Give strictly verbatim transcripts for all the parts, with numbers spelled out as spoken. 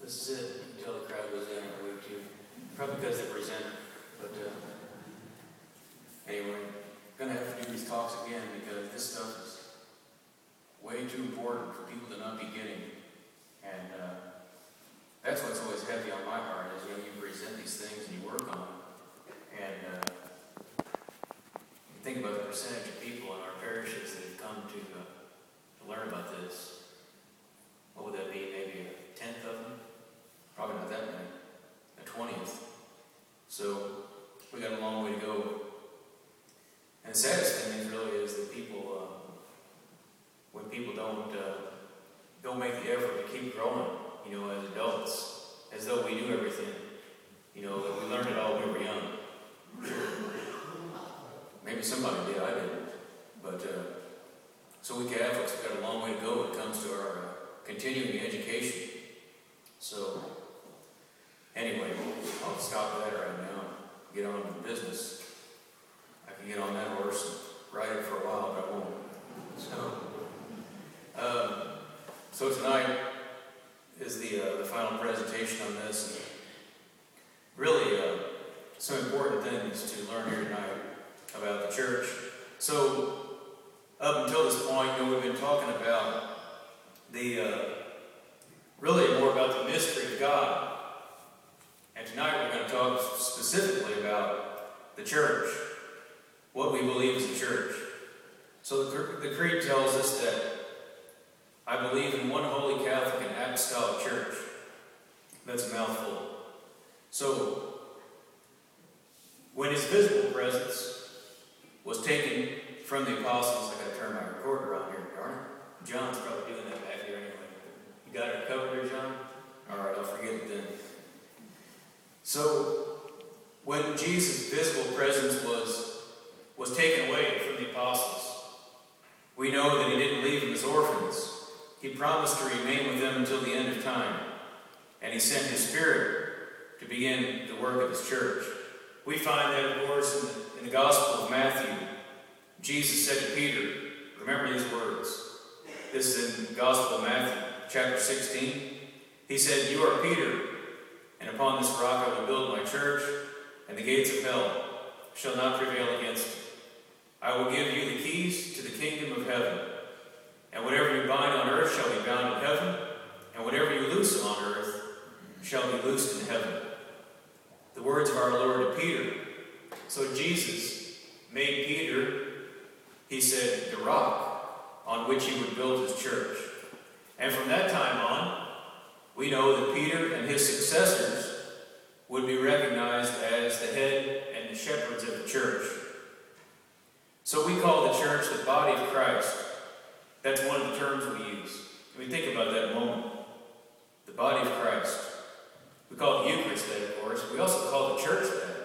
This is it. You can tell the crowd goes down every week too. Probably because they present. But uh, anyway, I'm going to have to do these talks again because this stuff is way too important for people to not be getting. And uh, that's what's always heavy on my heart is, you know, you present these things and you work on them. And uh, you think about the percentage of people in our parishes that have come to, uh, to learn about this. What would that be? Maybe a tenth of them? Probably not that many. A twentieth. So we got a long way to go. And the saddest thing is really is that people, uh, when people don't uh, don't make the effort to keep growing, you know, as adults, as though we knew everything. You know, that we learned it all when we were young. Maybe somebody did, I didn't. But uh, so we Catholics, we've got a long way to go when it comes to our uh, continuing education. So anyway, I'll stop that right now. Get on to the business. I can get on that horse and ride it for a while, but I won't. So, um, so tonight is the uh, the final presentation on this. And really, uh, some important things to learn here tonight about the church. So, up until this point, you know, we've been talking about the uh, really more about the mystery of God. And tonight we're going to talk specifically about the church, what we believe is the church. So the, the Creed tells us that I believe in one holy Catholic and Apostolic Church. That's a mouthful. So when his visible presence was taken from the apostles, I got to turn my recorder on here, darn it. John's probably doing that back here anyway. You got it covered there, John? All right, I'll forget it then. So, when Jesus' visible presence was, was taken away from the apostles, we know that he didn't leave them as orphans. He promised to remain with them until the end of time. And he sent his Spirit to begin the work of his church. We find that, of course, in the, in the Gospel of Matthew. Jesus said to Peter, remember these words. This is in the Gospel of Matthew, chapter sixteen. He said, you are Peter, and upon this rock I will build my church, and the gates of hell shall not prevail against it. I will give you the keys to the kingdom of heaven. And whatever you bind on earth shall be bound in heaven, and whatever you loose on earth shall be loosed in heaven. The words of our Lord to Peter. So Jesus made Peter, he said, the rock on which he would build his church. And from that time on, we know that Peter and his successors would be recognized as the head and the shepherds of the church. So we call the church the body of Christ. That's one of the terms we use. I mean, think about that a moment. The body of Christ. We call the Eucharist that, of course. We also call the church that.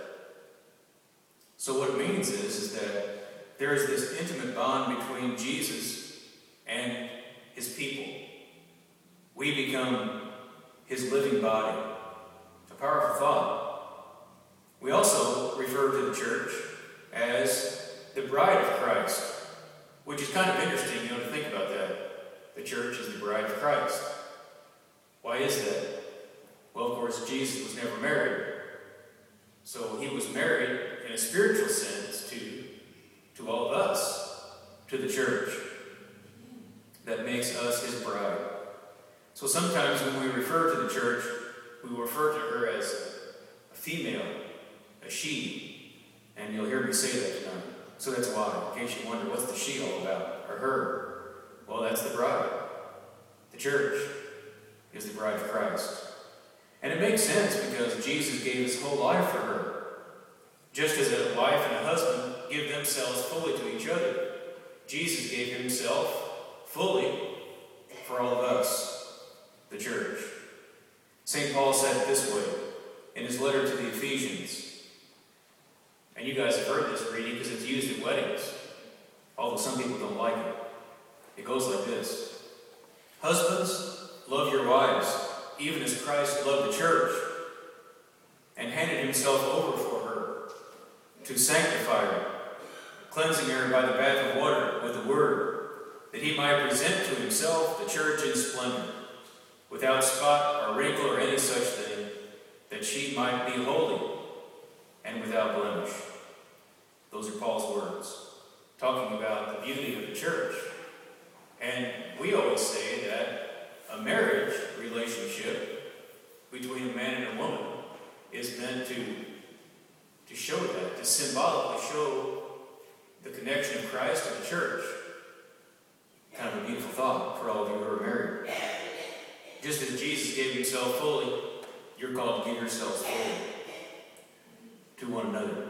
So what it means is, is that there is this intimate bond between Jesus and his people. We become his living body. A powerful thought. We also refer to the church as the bride of Christ, which is kind of interesting, you know, to think about that. The church is the bride of Christ. Why is that? Well, of course, Jesus was never married. So he was married in a spiritual sense to, to all of us, to the church that makes us his bride. So sometimes when we refer to the church, we refer to her as a female, a she, and you'll hear me say that tonight. So that's why, in case you wonder, what's the she all about, or her? Well, that's the bride. The church is the bride of Christ. And it makes sense because Jesus gave his whole life for her. Just as a wife and a husband give themselves fully to each other, Jesus gave himself fully for all of us. The church. Saint Paul said it this way in his letter to the Ephesians. And you guys have heard this reading because it's used at weddings, although some people don't like it. It goes like this. Husbands, love your wives, even as Christ loved the church and handed himself over for her to sanctify her, cleansing her by the bath of water with the word, that he might present to himself the church in splendor, without spot or wrinkle or any such thing, that she might be holy and without blemish. Those are Paul's words, talking about the beauty of the church. And we always say that a marriage relationship between a man and a woman is meant to, to show that, to symbolically show the connection of Christ to the church. Kind of a beautiful thought for all of you who are married. Just as Jesus gave himself fully, you're called to give yourselves fully to one another.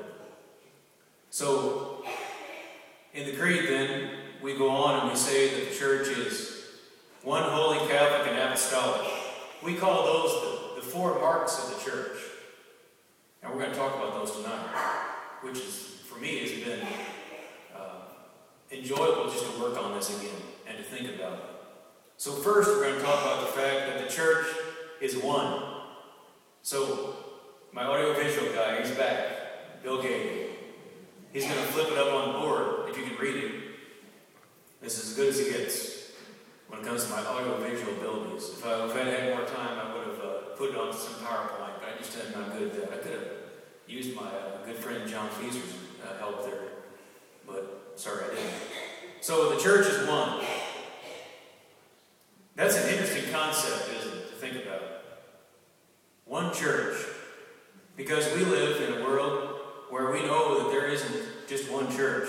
So, in the Creed then, we go on and we say that the church is one holy, Catholic, and apostolic. We call those the, the four marks of the church. And we're going to talk about those tonight, which is, for me, has been uh, enjoyable just to work on this again and to think about it. So first, we're going to talk about the fact that the church is one. So, my audiovisual guy, he's back, Bill Gay. He's going to flip it up on the board, if you can read it. This is as good as it gets when it comes to my audiovisual abilities. If I, if I had more time, I would have uh, put it on some PowerPoint, but I just am not good at that. I could have used my uh, good friend John Feaser's uh, help there, but sorry I didn't. So the church is one. That's an interesting concept, isn't it, to think about? One church. Because we live in a world where we know that there isn't just one church.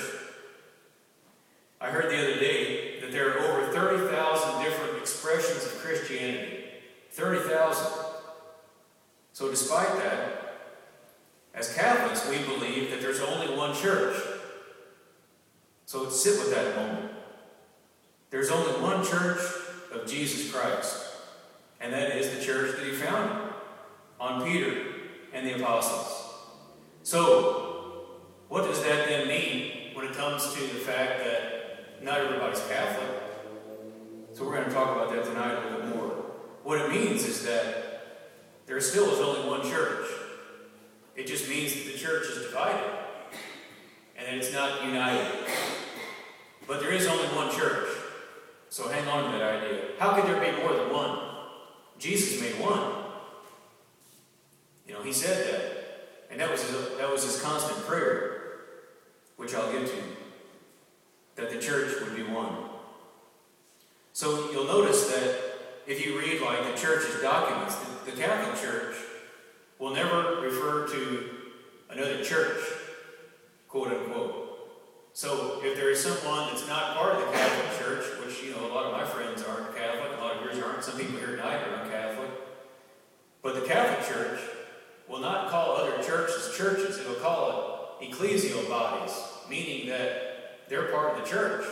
I heard the other day that there are over thirty thousand different expressions of Christianity. thirty thousand. So despite that, as Catholics, we believe that there's only one church. So let's sit with that a moment. There's only one church of Jesus Christ, and that is the church that he founded on Peter and the apostles. So, what does that then mean when it comes to the fact that not everybody's Catholic? So we're going to talk about that tonight a little bit more. What it means is that there still is only one church. It just means that the church is divided and that it's not united. But there is only one church. So hang on to that idea. How could there be more than one? Jesus made one. You know, he said that. And that was his, that was his constant prayer, which I'll get to, that the church would be one. So you'll notice that if you read like the church's documents, the, the Catholic Church will never refer to another church, quote unquote. So if there is someone that's not part of the Catholic Church, which, you know, a lot of my friends aren't Catholic, a lot of yours aren't, some people here tonight are not Catholic, but the Catholic Church will not call other churches churches. It will call it ecclesial bodies, meaning that they're part of the church.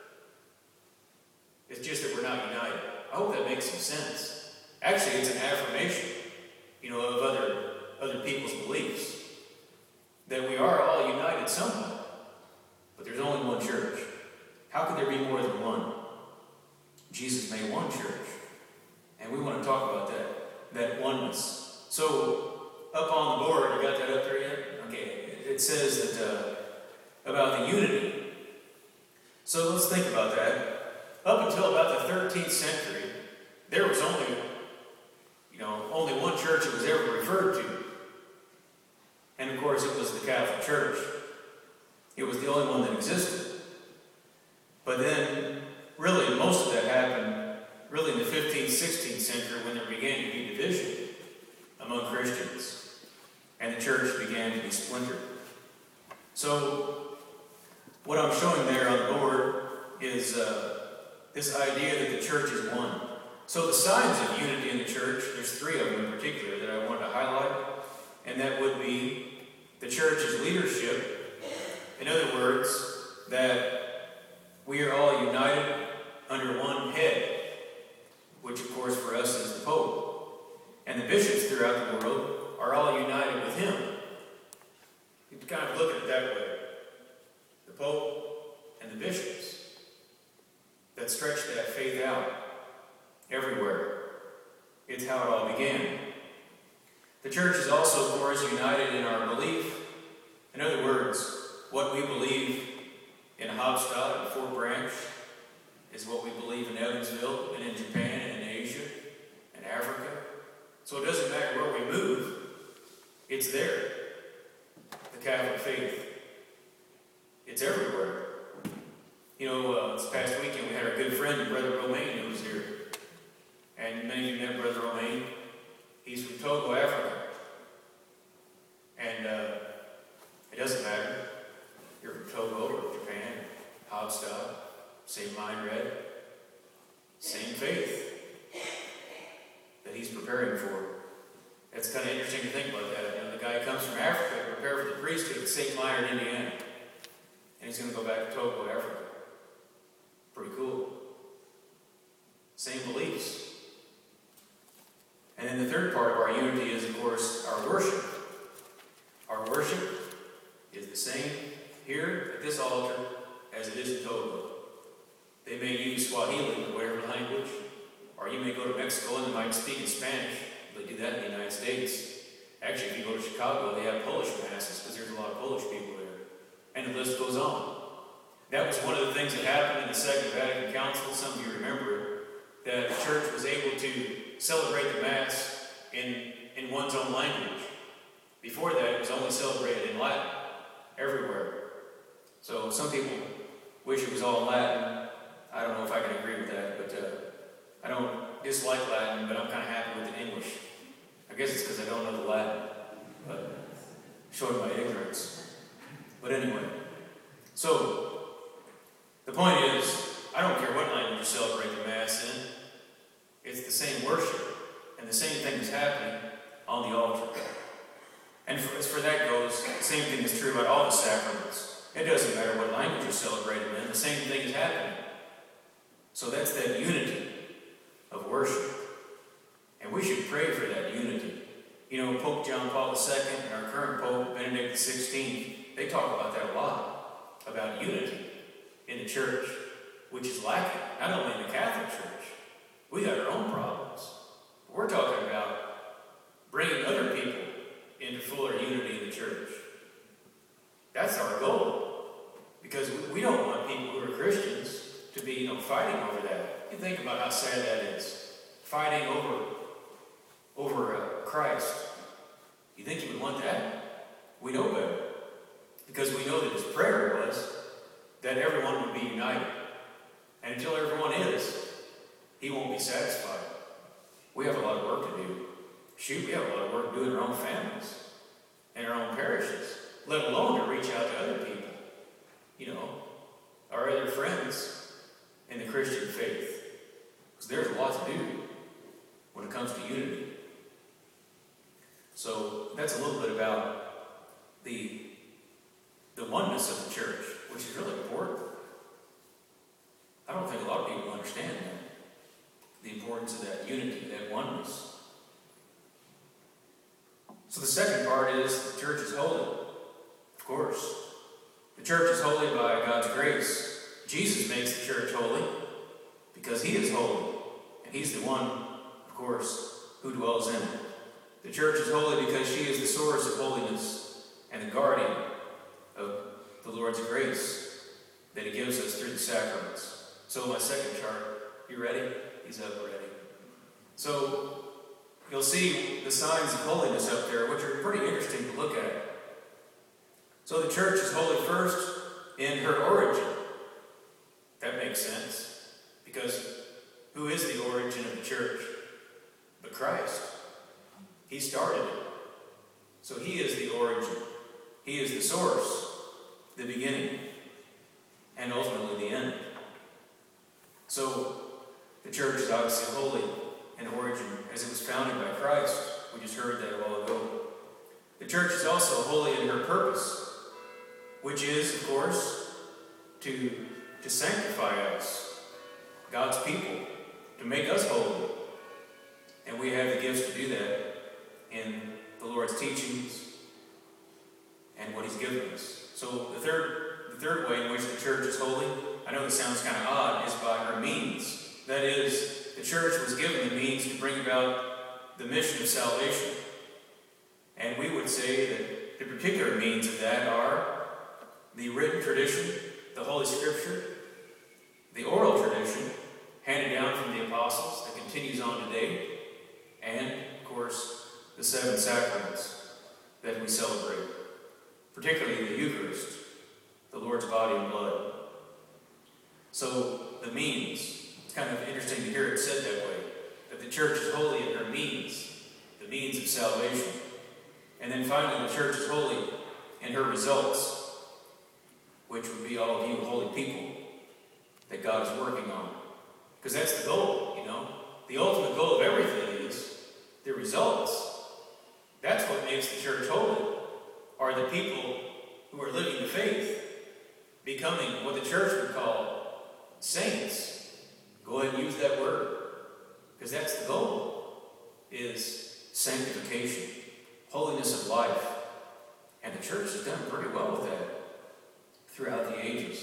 It's just that we're not united. I hope that makes some sense. Actually, it's an affirmation, you know, of other, other people's beliefs, that we are all united somewhat. But there's only one church. How could there be more than one? Jesus made one church. And we want to talk about that, that oneness. So, up on the board, you got that up there yet? Okay, it says that uh, about the unity. So let's think about that. Up until about the thirteenth century, there was only, you know, only one church that was ever referred to. And of course, it was the Catholic Church. It was the only one that existed. But then, really, most of that happened really in the fifteenth, sixteenth century when there began to be division among Christians. And the church began to be splintered. So, what I'm showing there on the board is uh, this idea that the church is one. So the signs of unity in the church, there's three of them in particular that I wanted to highlight. And that would be the church's leadership. In other words, that we are all united under one head, which of course for us is the Pope. And the bishops throughout the world are all united with him. You can kind of look at it that way. The Pope and the bishops that stretch that faith out everywhere. It's how it all began. The church is also, of course, united in our belief. In other words, what we believe in Hauptstadt and Fort Branch is what we believe in Evansville and in Japan and in Asia So it doesn't matter where we move, it's there. The Catholic faith. It's everywhere. You know, uh, this past weekend we had our good friend, Brother Romain, who was here. And many of you met Brother Romain. He's from Togo, Africa. And uh, it doesn't matter. You're from Togo or Japan, Hobstad, same mind read, same faith that he's preparing for. It's kind of interesting to think about that. You know, the guy comes from Africa to prepare for the priesthood at Saint Leonard, Indiana. And he's going to go back to Togo, Africa. Pretty cool. Same beliefs. And then the third part of our unity is, of course, our worship. Our worship is the same here at this altar as it is in Togo. They may use Swahili or whatever language, or you may go to Mexico and they might speak in Spanish. They do that in the United States. Actually, if you go to Chicago, they have Polish masses because there's a lot of Polish people there. And the list goes on. That was one of the things that happened in the Second Vatican Council. Some of you remember it. That the church was able to celebrate the Mass in, in one's own language. Before that, it was only celebrated in Latin, everywhere. So some people wish it was all Latin. I don't know if I can agree with that, but uh, I don't dislike Latin, but I'm kind of happy with the English. I guess it's because I don't know the Latin, but showing my ignorance. But anyway, so the point is, I don't care what language you celebrate the Mass in. It's the same worship, and the same thing is happening on the altar. And for, as for that goes, the same thing is true about all the sacraments. It doesn't matter what language you celebrate them in, the same thing is happening. So that's that unity of worship. And we should pray for that unity. You know, Pope John Paul the Second and our current Pope, Benedict the Sixteenth, they talk about that a lot, about unity in the church, which is lacking, not only in the Catholic Church. We got our own problems. We're talking about bringing other people into fuller unity in the church. That's our goal. Because we don't want people who are Christians to be, you know, fighting over that. You think about how sad that is. Fighting over, over uh, Christ. You think you would want that? We know better. Because we know that his prayer was that everyone would be united. And until everyone is, he won't be satisfied. We have a lot of work to do. Shoot, we have a lot of work to do in our own families, in our own parishes, let alone to reach out to other people, you know, our other friends in the Christian faith. Because there's a lot to do when it comes to unity. So that's a little bit about the, the oneness of the church, which is really important. I don't think a lot of people understand that, the importance of that unity, that oneness. So the second part is the church is holy. Of course. The church is holy by God's grace. Jesus makes the church holy because he is holy. And he's the one, of course, who dwells in it. The church is holy because she is the source of holiness and the guardian of the Lord's grace that he gives us through the sacraments. So my second chart, you ready? He's up already. So you'll see the signs of holiness up there, which are pretty interesting to look at. So the church is holy first in her origin. That makes sense. Because who is the origin of the church? But Christ. He started it. So he is the origin. He is the source, the beginning, and ultimately the end. So the church is obviously holy in origin as it was founded by Christ. We just heard that a while ago. The church is also holy in her purpose, which is, of course, to, to sanctify us, God's people, to make us holy. And we have the gifts to do that in the Lord's teachings and what he's given us. So the third, the third way in which the church is holy, I know this sounds kind of odd, is by her means. That is, the church was given the means to bring about the mission of salvation. And we would say that the particular means of that are the written tradition, the Holy Scripture, the oral tradition handed down from the apostles that continues on today, and, of course, the seven sacraments that we celebrate, particularly the Eucharist, the Lord's body and blood. So the means, it's kind of interesting to hear it said that way, that the church is holy in her means, the means of salvation. And then finally, the church is holy in her results, which would be all of you holy people that God is working on. Because that's the goal, you know. The ultimate goal of everything is the results. That's what makes the church holy, are the people who are living the faith, becoming what the church would call saints. Go ahead and use that word, because that's the goal, is sanctification, holiness of life. And the church has done pretty well with that throughout the ages.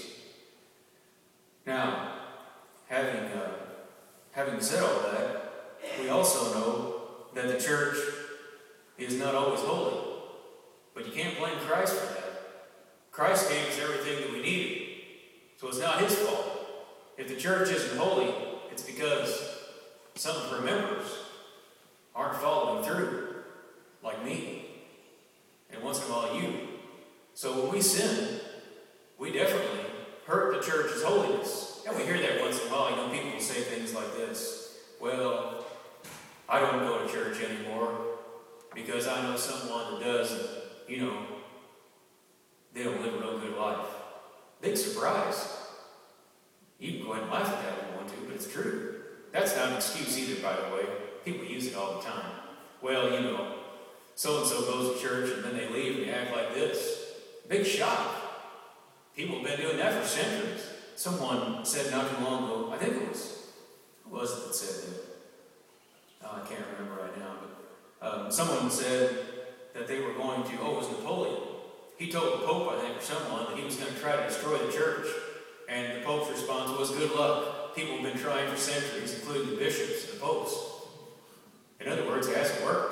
Now, having uh, having said all that, we also know that the church is not always holy. But you can't blame Christ for that. Christ gave us everything that we needed. So it's not his fault. If the church isn't holy, it's because some of her members aren't following through, like me, and once in a while you. So when we sin, we definitely hurt the church's holiness. And we hear that once in a while. You know, people will say things like this. Well, I don't go to church anymore because I know someone that does, and, you know, they don't live a real good life. Big surprise. You can go ahead and laugh at that if you want to, but it's true. That's not an excuse either, by the way. People use it all the time. Well, you know, so-and-so goes to church and then they leave and they act like this. Big shock. People have been doing that for centuries. Someone said not too long ago, I think it was, who was it that said that? Oh, I can't remember right now, but um, someone said that they were going to, oh, it was Napoleon. He told the Pope, I think, or someone, that he was going to try to destroy the church. And the Pope's response was, good luck. People have been trying for centuries, including the bishops and the popes. In other words, it hasn't worked.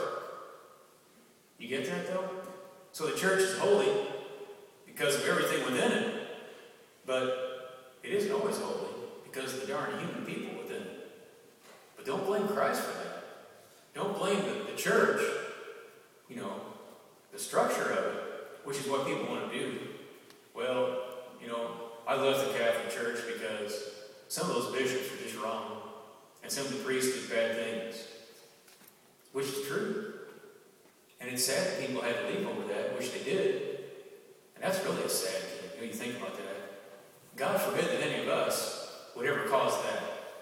You get that, though? So the church is holy because of everything within it. But it isn't always holy because of the darn human people within it. But don't blame Christ for that. Don't blame the, the church, you know, the structure of it, which is what people want to do. Well, you know, I left the Catholic Church because some of those bishops were just wrong, and some of the priests did bad things, which is true. And it's sad that people had to leave over that, which they did. And that's really a sad thing, when you think about that. God forbid that any of us would ever cause that.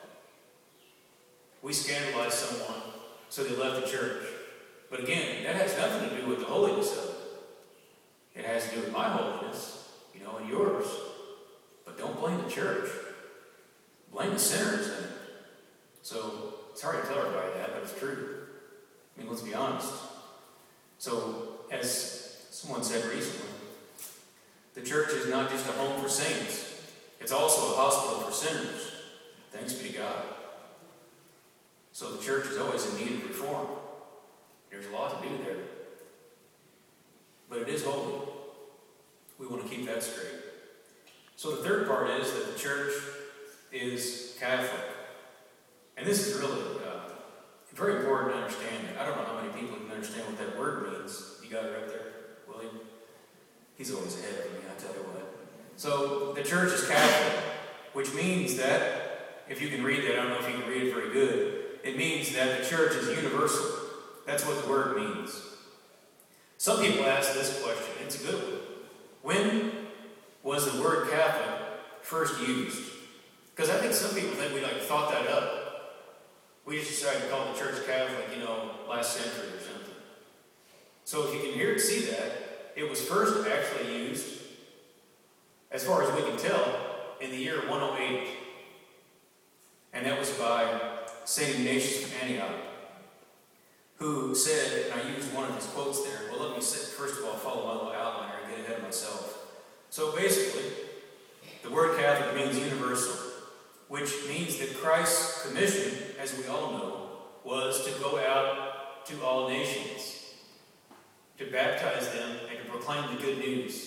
We scandalized someone, so they left the church. But again, that has nothing to do with the holiness of it. It has to do with my holiness, you know, and yours. But don't blame the church. Blame the sinners in it. So, it's hard to tell everybody that, but it's true. I mean, let's be honest. So, as someone said recently, the church is not just a home for saints. It's also a hospital for sinners. Thanks be to God. So the church is always in need of reform. There's a lot to do there. But it is holy. We want to keep that straight. So the third part is that the church is Catholic. And this is really uh, very important to understand. I don't know how many people can understand what that word means. You got it right there, William? He's always ahead of me, I tell you what. So the church is Catholic, which means that, if you can read that, I don't know if you can read it very good, it means that the church is universal. That's what the word means. Some people ask this question, it's a good one. When was the word Catholic first used? Because I think some people think we like thought that up. We just decided to call the church Catholic, you know, last century or something. So if you can hear and see that, it was first actually used, as far as we can tell, in the year one oh eight. And that was by Saint Ignatius of Antioch, who said, and I used one of his quotes there, well, let me sit, first of all, follow my little outline here and get ahead of myself. So basically, the word Catholic means universal, which means that Christ's commission, as we all know, was to go out to all nations, to baptize them and to proclaim the good news.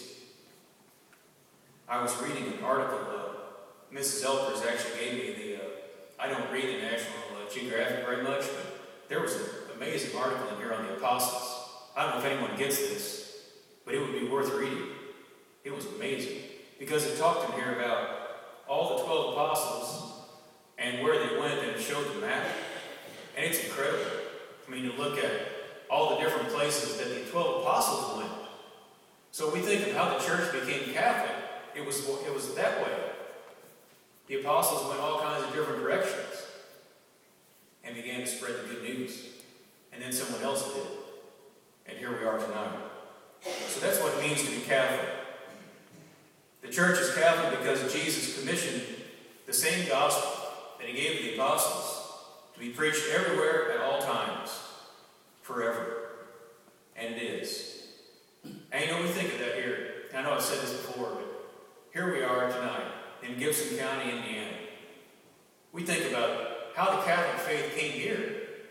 I was reading an article, uh, Missus Elpers actually gave me the, uh, I don't read the National uh, Geographic very much, but there was a, a amazing article in here on the apostles. I don't know if anyone gets this, but it would be worth reading. It was amazing because it talked in here about all the twelve apostles and where they went, and it showed the map. And it's incredible. I mean, to look at all the different places that the twelve apostles went. So we think of how the church became Catholic. It was, it was that way. The apostles went all kinds of different directions and began to spread the good news. And then someone else did. And here we are tonight. So that's what it means to be Catholic. The church is Catholic because Jesus commissioned the same gospel that he gave the apostles to be preached everywhere at all times, forever. And it is. And you know, we think of that here. I know I've said this before, but here we are tonight in Gibson County, Indiana. We think about how the Catholic faith came here.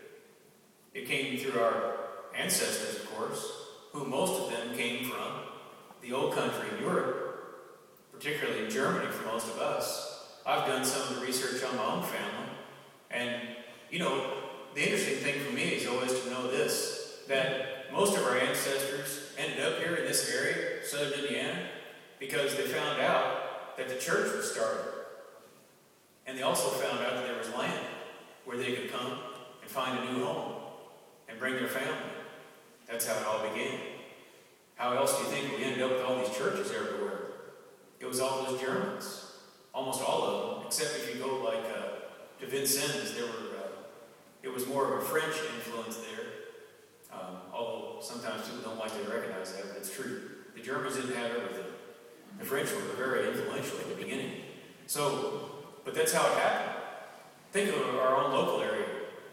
It came through our ancestors, of course, who most of them came from the old country in Europe, particularly in Germany for most of us. I've done some of the research on my own family. And, you know, the interesting thing for me is always to know this, that most of our ancestors ended up here in this area, southern Indiana, because they found out that the church was started. And they also found out that there was land where they could come and find a new home and bring their family. That's how it all began. How else do you think we ended up with all these churches everywhere? It was all those Germans. Almost all of them, except if you go like uh, to Vincennes, there were, uh, it was more of a French influence there. Um, although sometimes people don't like to recognize that, but it's true. The Germans didn't have everything. The French were very influential at the beginning. So, but that's how it happened. Think of our own local area.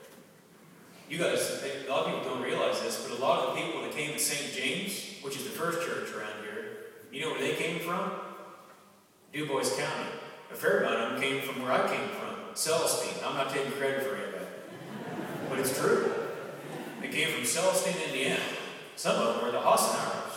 You guys, a lot of people don't realize this, but a lot of the people that came to Saint James, which is the first church around here, you know where they came from? Du Bois County. A fair amount of them came from where I came from, Celestine. I'm not taking credit for any of that. But it's true. They came from Celestine, Indiana. Some of them were the Hassenauers.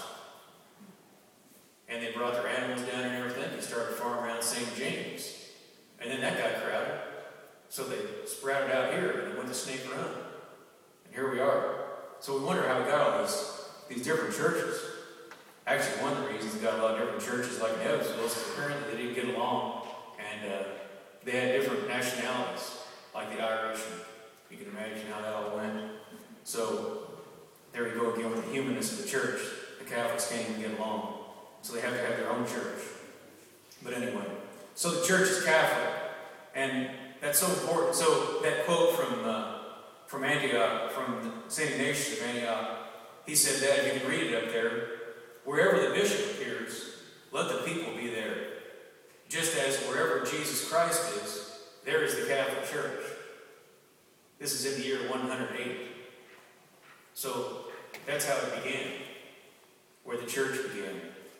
And they brought their animals down here and everything. They started farming around Saint James. And then that got crowded. So they sprouted out here and they went to Snake Run. And here we are. So we wonder how we got all these, these different churches. Actually, one of the reasons we got a lot of different churches like in Evansville is apparently they didn't get along. And uh, they had different nationalities, like the Irish. And you can imagine how that all went. So there we go again with the humanness of the church. The Catholics can't even get along. So they have to have their own church. But anyway, so the church is Catholic. And that's so important. So that quote from uh, from Antioch, from Saint Ignatius of Antioch, he said that, you can read it up there, wherever the bishop appears, let the people be there. Just as wherever Jesus Christ is, there is the Catholic Church. This is in the year one hundred eight. So that's how it began, where the church began,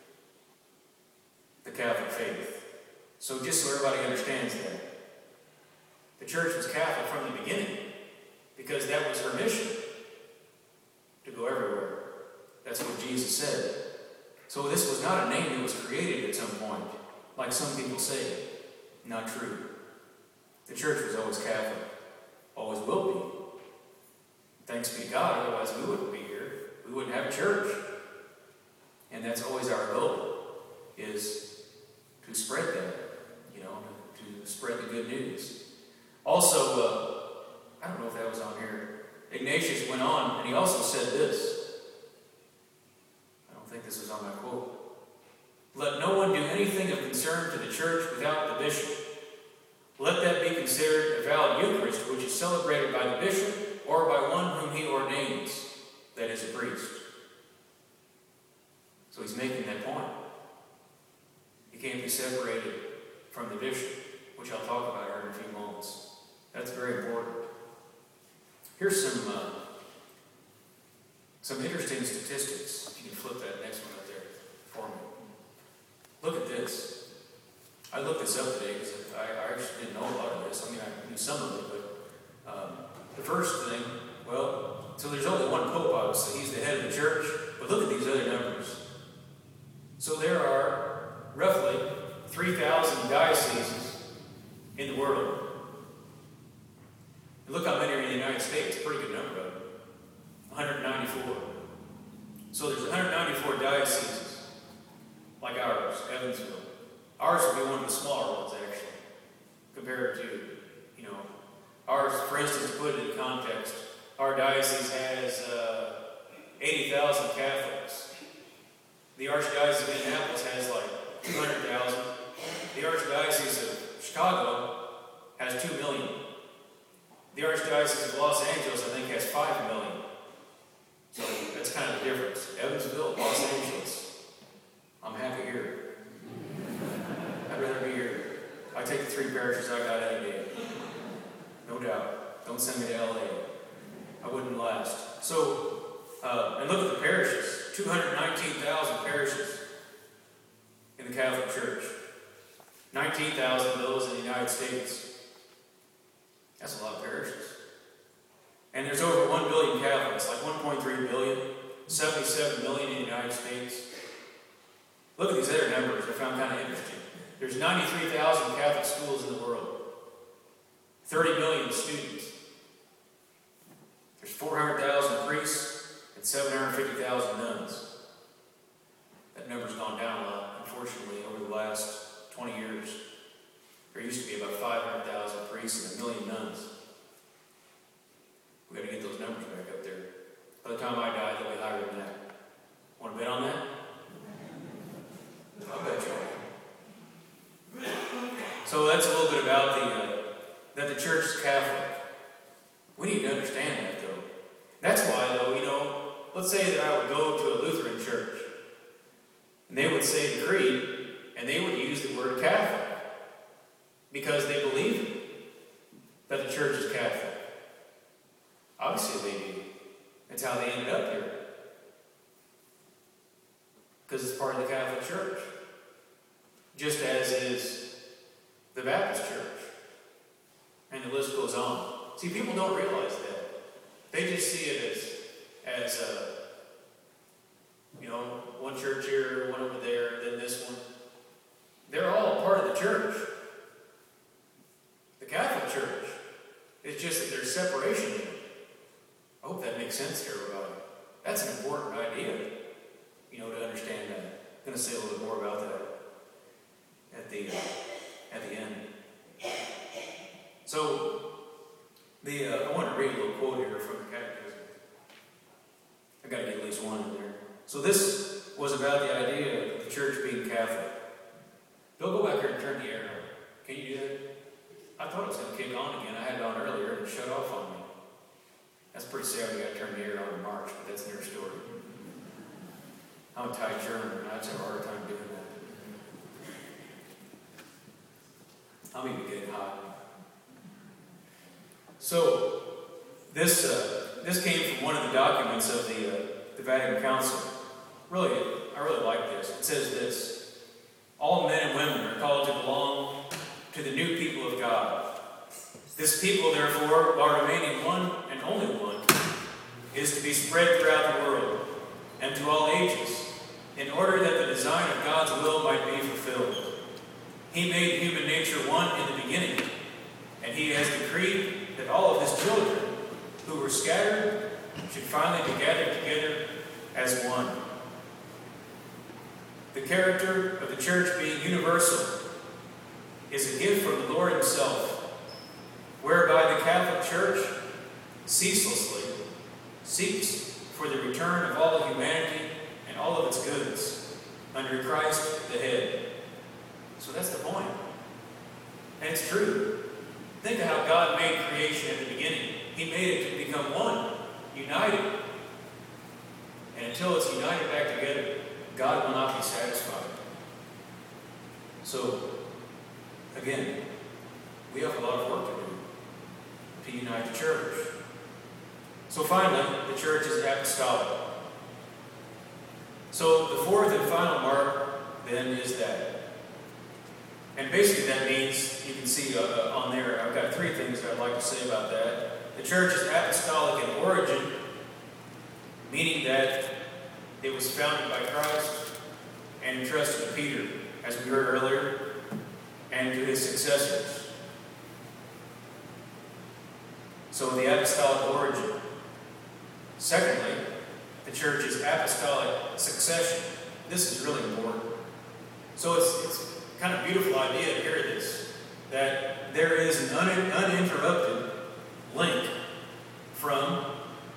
the Catholic faith. So just so everybody understands that, the church was Catholic from the beginning because that was her mission, to go everywhere. That's what Jesus said. So this was not a name that was created at some point, like some people say. Not true. The church was always Catholic, always will be. Thanks be to God, otherwise we wouldn't be here. We wouldn't have a church. And that's always our goal, is to spread that, you know, to spread the good news. Also, uh, I don't know if that was on here, Ignatius went on and he also said this. I don't think this was on my quote. Let no one do anything of concern to the church without the bishop. Let that be considered a valid Eucharist, which is celebrated by the bishop or by one whom he ordains, that is, a priest. So he's making that point. He can't be separated from the bishop, which I'll talk about here in a few moments. That's very important. Here's some uh, some interesting statistics. If you can flip that next one up there for me. Look at this. I looked this up today because I, I actually didn't know a lot of this. I mean, I knew some of it, but um, the first thing, well, so there's only one pope, obviously. He's the head of the church. But look at these other numbers. So there are roughly three thousand dioceses in the world. And look how many are in the United States. Pretty good number of them. ninety-four. So there's one hundred ninety-four dioceses, like ours, Evansville. Ours would be one of the smaller ones, actually, compared to, you know, ours, for instance, to put it in context, our diocese has uh, eighty thousand Catholics. The Archdiocese of Indianapolis has like two hundred thousand. The Archdiocese of Chicago has two million. The Archdiocese of Los Angeles, I think, has five million. So that's kind of the difference. Evansville, Los Angeles. I'm happy here. I'd rather be here. I take the three parishes I got any day. No doubt. Don't send me to L A. I wouldn't last. So, uh, and look at the parishes. two hundred nineteen thousand parishes in the Catholic Church. nineteen thousand of those in the United States. That's a lot of parishes. And there's over one billion Catholics, like one point three billion, seventy-seven million in the United States. Look at these other numbers I found kind of interesting. There's ninety-three thousand Catholic schools in the world, thirty million students. There's four hundred thousand priests and seven hundred fifty thousand nuns. That number's gone down a lot, unfortunately, over the last twenty years. There used to be about five hundred thousand priests and a million nuns. We've got to get those numbers back up there. By the time I die, they'll be higher than that. Want to bet on that? I'll bet you. So that's a little bit about the uh, that the church is Catholic. We need to understand that, though. That's why, though, you know, let's say that I would go to a Lutheran church, and they would say the creed, and they would use the word Catholic, because they believe that the church is Catholic. Obviously they do. That's how they ended up here. Because it's part of the Catholic Church. Just as is the Baptist Church. And the list goes on. See, people don't realize that. They just see it as, as uh, you know, one church here, one over there, then this one. They're all part of the church. The Catholic Church. It's just that there's separation in it. I hope that makes sense to everybody. That's an important idea, you know, to understand that. I'm going to say a little bit more about that at the uh, at the end. So, the uh, I want to read a little quote here from the Catechism. I've got to get at least one in there. So this was about the idea of the church being Catholic. Bill, go back here and turn the air on. Can you do that? I thought it was going to kick on again. I had it on earlier and it shut off on me. That's pretty sad we got to turn the air on in March, but that's their story. I'm a Thai German, and I just have a hard time doing that. I'm even getting hot. So, this uh, this came from one of the documents of the, uh, the Vatican Council. Really, I really like this. It says this: all men and women are called to belong to the new people of God. This people, therefore, while remaining one and only one, is to be spread throughout the world and to all ages, in order that the design of God's will might be fulfilled. He made human nature one in the beginning, and He has decreed that all of His children who were scattered should finally be gathered together as one. The character of the church being universal is a gift from the Lord Himself, whereby the Catholic Church ceaselessly seeks for the return of all humanity and all of its goods under Christ the head. So that's the point. And it's true. Think of how God made creation at the beginning. He made it to become one, united. And until it's united back together, God will not be satisfied. So, again, we have a lot of work to do to unite the church. So finally, the church is apostolic. So the fourth and final mark then is that. And basically that means, you can see uh, on there, I've got three things that I'd like to say about that. The church is apostolic in origin, meaning that it was founded by Christ and entrusted to Peter, as we heard earlier, and to his successors. So the apostolic origin. Secondly, the church's apostolic succession. This is really important. So it's, it's kind of a beautiful idea to hear this, that there is an un, uninterrupted link from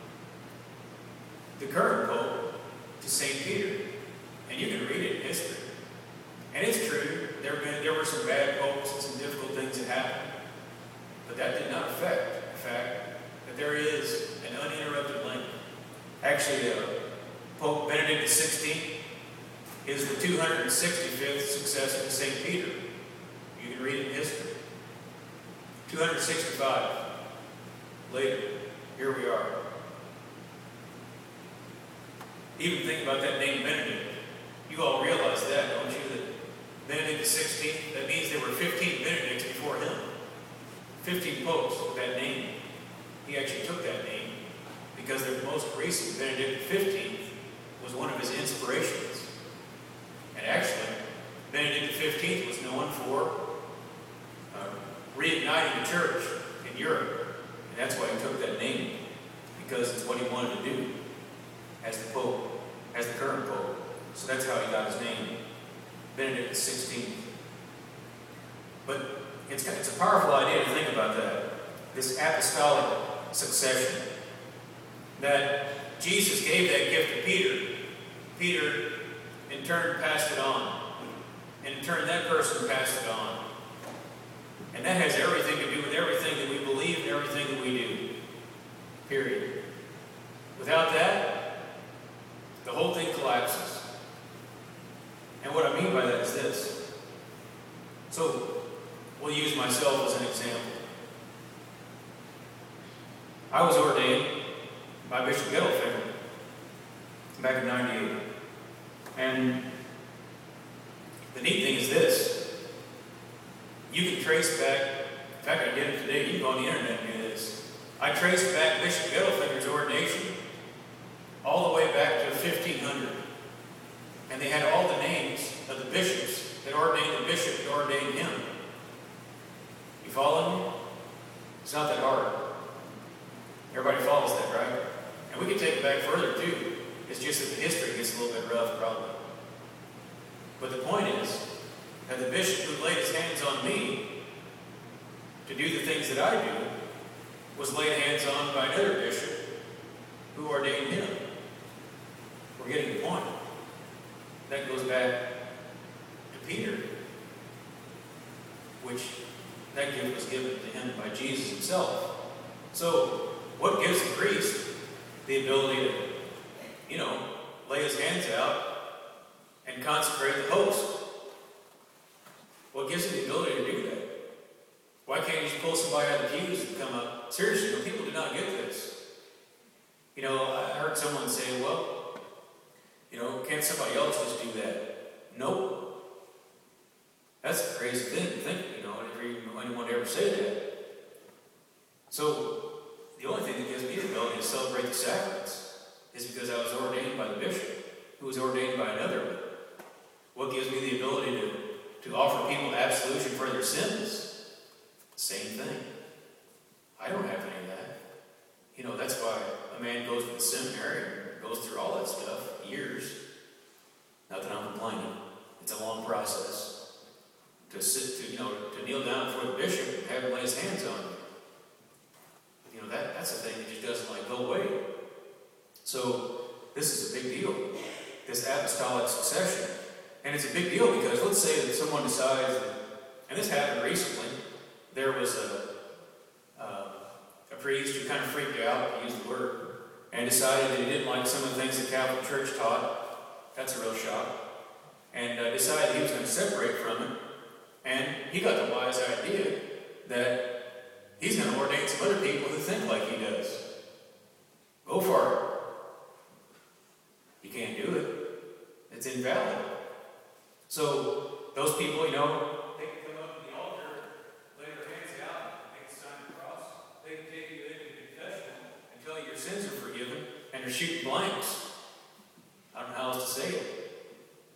the current Pope to Saint Peter. And you can read it in history. And it's true, there, have been, there were some bad popes and some difficult things that happened. But that did not affect the fact that there is an uninterrupted link. Actually, uh, Pope Benedict the sixteenth is the two hundred sixty-fifth successor to Saint Peter. You can read it in history. two hundred sixty-five. Later, here we are. Even think about that name Benedict. You all realize that, don't you? That Benedict the sixteenth, that means there were fifteen Benedicts before him. fifteen popes with that name. He actually took that name because the most recent, Benedict the fifteenth, was one of his inspirations. And actually, Benedict the fifteenth was known for uh, reigniting the church in Europe. And that's why he took that name, because it's what he wanted to do as the Pope, as the current Pope. So that's how he got his name, Benedict the sixteenth. But it's, it's a powerful idea to think about that, this apostolic succession. That Jesus gave that gift to Peter. Peter, in turn, passed it on. And in turn, that person passed it on. And that has everything to do with everything that we believe and everything that we do. Period. Without that, the whole thing collapses. And what I mean by that is this. So, we'll use myself as an example. I was ordained by Bishop Gettelfinger back in ninety-eight. And the neat thing is this. You can trace back, in fact I did it today, you can go on the internet and do this. I traced back Bishop Gettelfinger's ordination all the way back to fifteen hundred. And they had all the names of the bishops that ordained the bishop that ordained him. You follow me? It's not that hard. Everybody follows that, right? And we can take it back further too. It's just that the history gets a little bit rough, probably. But the point is that the bishop who laid his hands on me to do the things that I do was laid hands on by another bishop who ordained him. We're getting the point. That goes back to Peter, which that gift was given to him by Jesus himself. So, what gives the priest the ability to, you know, lay his hands out and consecrate the host? What gives him the ability to do that? Why can't you just pull somebody out of the pews and come up? Seriously, you know, people do not get this. You know, I heard someone say, well, you know, can't somebody else just do that? Nope. That's a crazy thing to think, you know, if anyone would ever say that. So, the only thing that gives me the ability to celebrate the sacraments is because I was ordained by the bishop, who was ordained by another. What gives me the ability to, to offer people absolution for their sins? Same thing. I don't have any of that. You know, that's why a man goes to the seminary and goes through all that stuff, years. Not that I'm complaining. It's a long process. To sit, to, you know, to kneel down before the bishop and have him lay his hands on you. You know, that, that's a thing that just doesn't like go away. So, this is a big deal. This apostolic succession. And it's a big deal because let's say that someone decides, that, and this happened recently, there was a, uh, a priest who kind of freaked out, to use the word, and decided that he didn't like some of the things the Catholic Church taught. That's a real shock. And uh, decided he was going to separate from it. And he got the wise idea that he's going to ordain some other people who think like he does. Go for it. You can't do it. It's invalid. So, those people, you know, they can come up to the altar, lay their hands out, make the sign of the cross. They can take you into confession and tell you your sins are forgiven, and they're shooting blanks. I don't know how else to say it.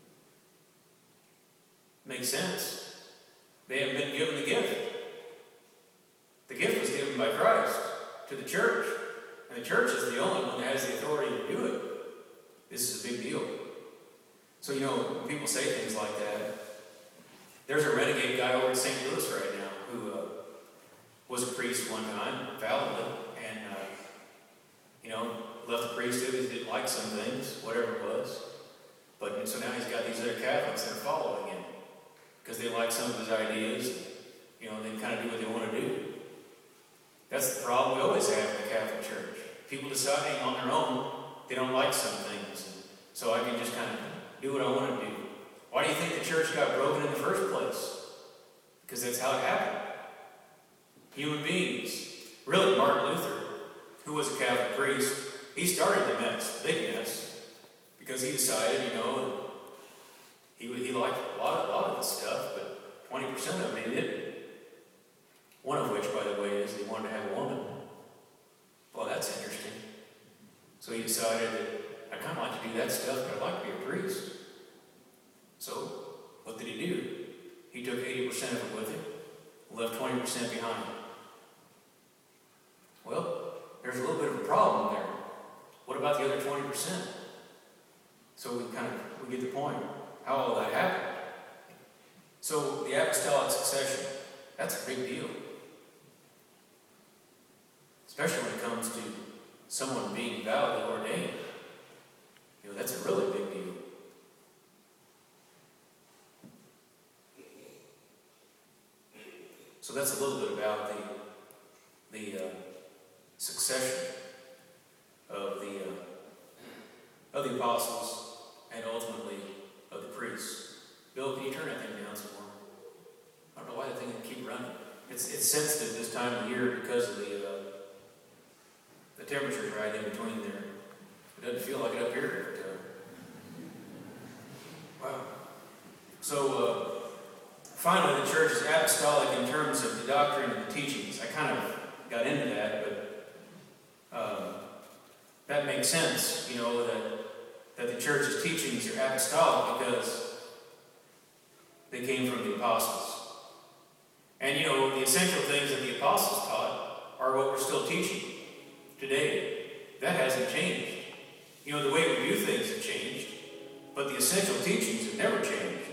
Makes sense. They haven't been given the gift. The gift was given by Christ to the church. And the church is the only one that has the authority to do it. this is a big deal. So, you know, when people say things like that, there's a renegade guy over in Saint Louis right now who uh, was a priest one time, validly, and, uh, you know, left the priesthood. He didn't like some things, whatever it was. But and so now he's got these other Catholics that are following him because they like some of his ideas. You know, they kind of do what they want to do. That's the problem we always have in the Catholic Church. People deciding on their own they don't like some things, and so I can just kind of do what I want to do. Why do you think the church got broken in the first place? Because that's how it happened. Human beings. Really, Martin Luther, who was a Catholic priest, he started the mess, the big mess, because he decided, you know, he, he liked a lot, a lot of this stuff, but twenty percent of it he didn't. One of which, by the way, is he wanted to have a woman. Well, that's interesting. So he decided that I kind of like to do that stuff, but I'd like to be a priest. So, what did he do? He took eighty percent of it with him, left twenty percent behind. Well, there's a little bit of a problem there. What about the other twenty percent? So we kind of, we get the point. How all that happened. So the apostolic succession, that's a big deal. Especially when it comes to someone being validly ordained. You know, that's a really big deal. So that's a little bit about the, the uh, succession of the, uh, of the apostles and ultimately of the priests. Bill, can you turn that thing down some more? I don't know why that thing didn't keep running. It's, it's sensitive this time of year because of the, uh, the temperature's right in between there. It doesn't feel like it up here. But, uh, wow. So, uh, finally, the church is apostolic in terms of the doctrine and the teachings. I kind of got into that, but um, that makes sense, you know, that, that the church's teachings are apostolic because they came from the apostles. And, you know, the essential things that the apostles taught are what we're still teaching today. That hasn't changed. You know, the way we do things have changed, but the essential teachings have never changed,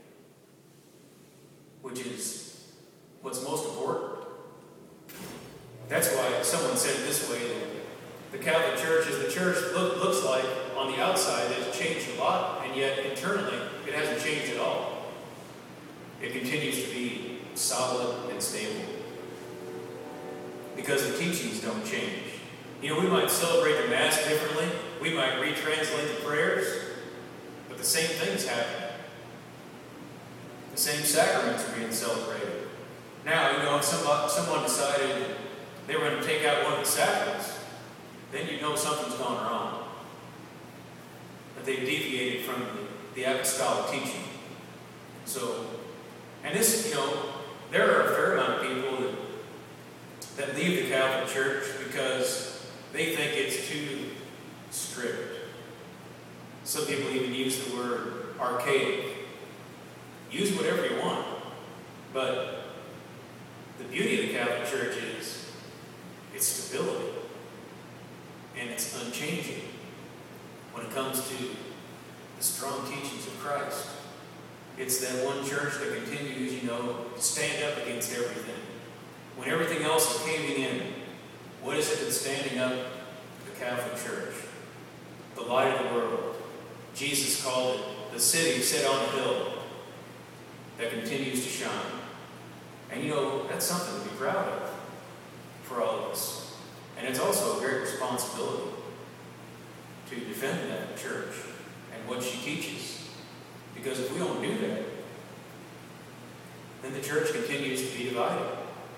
which is what's most important. That's why someone said it this way, that the Catholic Church is the church look, looks like on the outside it's changed a lot, and yet internally it hasn't changed at all. It continues to be solid and stable because the teachings don't change. You know, we might celebrate the Mass differently, we might retranslate the prayers, but the same things happen. The same sacraments are being celebrated. Now, you know, if somebody, someone decided they were going to take out one of the sacraments, then you know something's gone wrong. That they've deviated from the, the apostolic teaching. So, and this, you know, there are a fair amount of people that, that leave the Catholic Church because they think it's too strict. Some people even use the word archaic. Use whatever you want. But the beauty of the Catholic Church is its stability and it's unchanging when it comes to the strong teachings of Christ. It's that one church that continues, you know, to stand up against everything. When everything else is caving in, what is it that's standing up? The Catholic Church. The light of the world. Jesus called it the city set on a hill that continues to shine. And you know, that's something to be proud of for all of us. And it's also a great responsibility to defend that church and what she teaches. Because if we don't do that, then the church continues to be divided.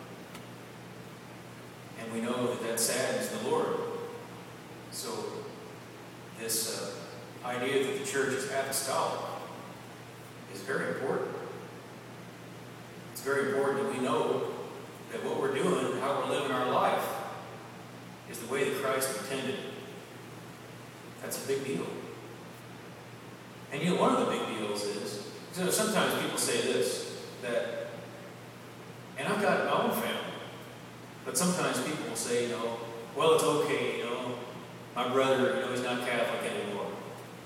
And we know that that saddens the Lord. So this uh, idea that the church is apostolic is very important. It's very important that we know that what we're doing, how we're living our life, is the way that Christ intended. That's a big deal. And you know, one of the big deals is, you know, sometimes people say this, that, and I've got my own family, but sometimes people will say, you know, well, it's okay, you know, my brother, you know, he's not Catholic anymore.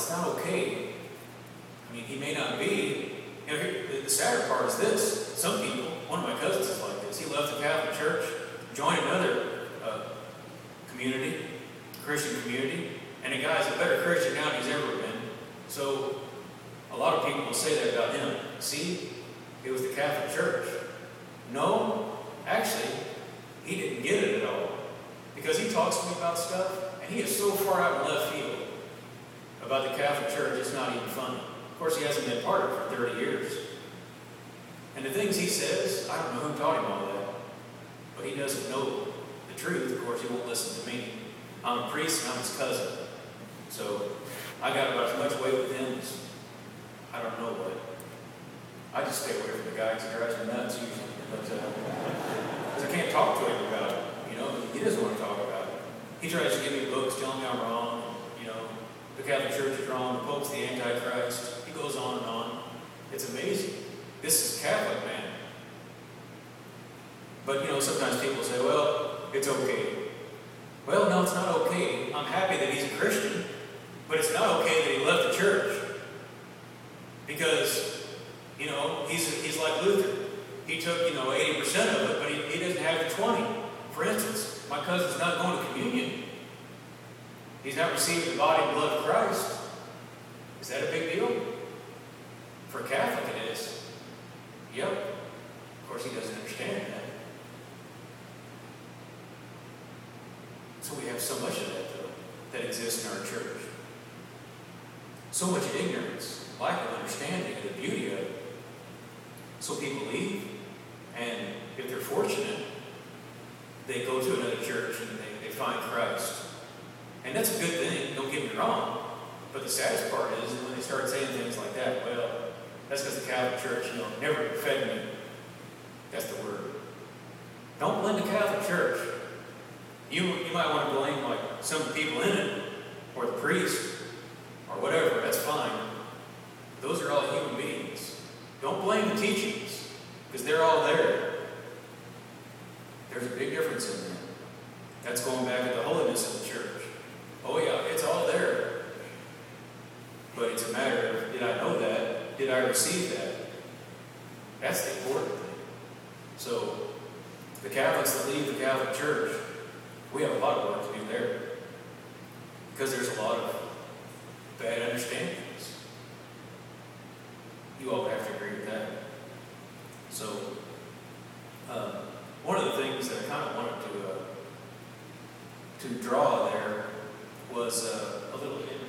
it's not okay. I mean, he may not be. You know, here, the, the sadder part is this. Some people, one of my cousins is like this. He left the Catholic Church, joined another uh, community, Christian community, and the guy's a better Christian now than he's ever been. So, a lot of people will say that about him. See, it was the Catholic Church. No, actually, he didn't get it at all. Because he talks to me about stuff, and he is so far out in left field about the Catholic Church, it's not even funny. Of course, he hasn't been part of it for thirty years. And the things he says, I don't know who taught him all that. But he doesn't know the truth. Of course, he won't listen to me. I'm a priest and I'm his cousin. So, I got about as much weight with him as I don't know what. I just stay away from the guy because he drives me nuts usually. But, because uh, I can't talk to him about it. You know, he doesn't want to talk about it. He tries to give me books telling me I'm wrong. You know, the Catholic Church is wrong. The Pope's the Antichrist. He goes on and on. It's amazing. This is Catholic, man. But, you know, sometimes people say, well, it's okay. Well, no, it's not okay. I'm happy that he's a Christian, but it's not okay that he left the church. Because, you know, he's, he's like Luther. He took, you know, eighty percent of it, but he, he doesn't have the twenty. For instance, my cousin's not going to communion. He's not receiving the body and blood of Christ. Is that a big deal? For a Catholic it is. Yep. Of course he doesn't understand that. So we have so much of that, though, that exists in our church. So much ignorance, lack of understanding of the beauty of it. So people leave, and if they're fortunate, they go to another church and they, they find Christ. And that's a good thing, don't get me wrong. But the saddest part is when they start saying things like that, well, that's because the Catholic Church, you know, never fed me. That's the word. Don't blame the Catholic Church. You, you might want to blame like some of the people in it, or the priest, or whatever, that's fine. Those are all human beings. Don't blame the teachings, because they're all there. There's a big difference in that. That's going back to the holiness of the church. Oh yeah, it's all there. But it's a matter of, did I know that? Did I receive that? That's the important thing. So, the Catholics that leave the Catholic Church, we have a lot of work to do there. Because there's a lot of bad understandings. You all have to agree with that. So, um, one of the things that I kind of wanted to uh, to draw there was uh, a little bit.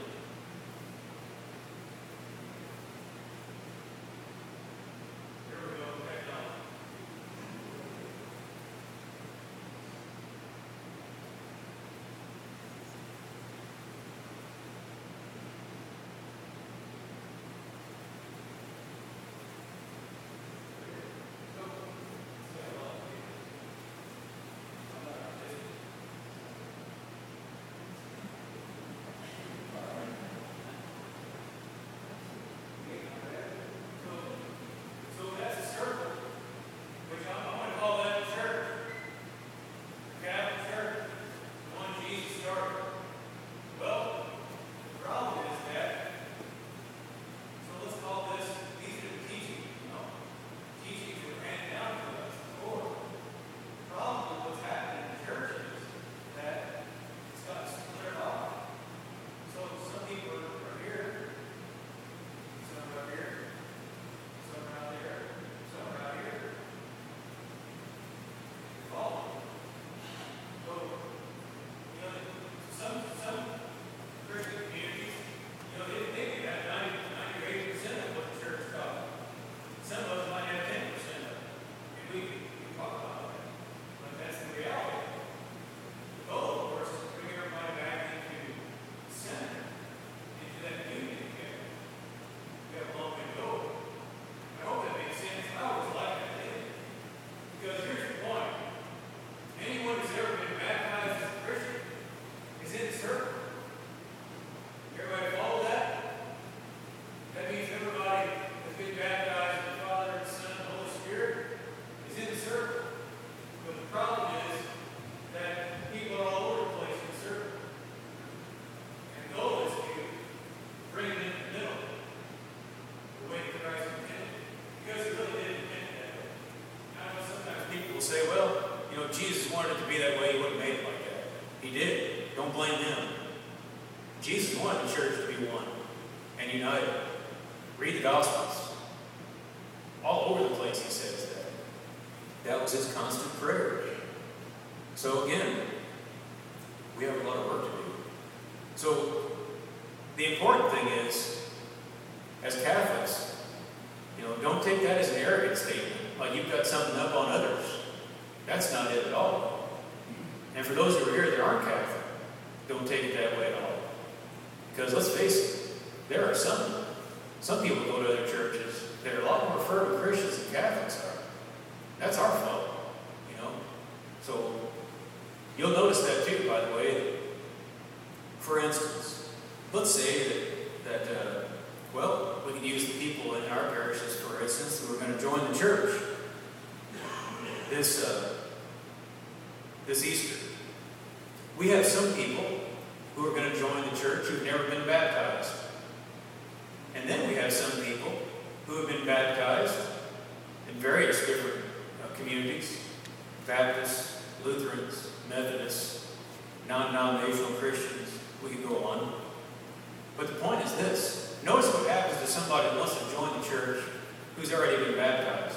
wanted it to be that way, he wouldn't have made it like that. He did. Don't blame him. Jesus wanted the church to be one and united. Read the Gospels. All over the place he says that. That was his constant prayer. So again, we have a lot of work to do. So the important thing is, as Catholics, you know, don't take that as an arrogant statement, like you've got something up on others. That's not it at all. And for those who are here that aren't Catholic, don't take it that way at all. Because let's face it, there are some, some people go to other churches that are a lot more fervent Christians than Catholics are. That's our fault, you know. So you'll notice that too, by the way. For instance, let's say that, that uh, well, we can use the people in our parishes, for instance, who are going to join the church this, uh, this Easter. We have some people who are going to join the church who've never been baptized. And then we have some people who have been baptized in various different uh, communities, Baptists, Lutherans, Methodists, non-denominational Christians. We could go on. But the point is this. Notice what happens to somebody who wants to join the church who's already been baptized.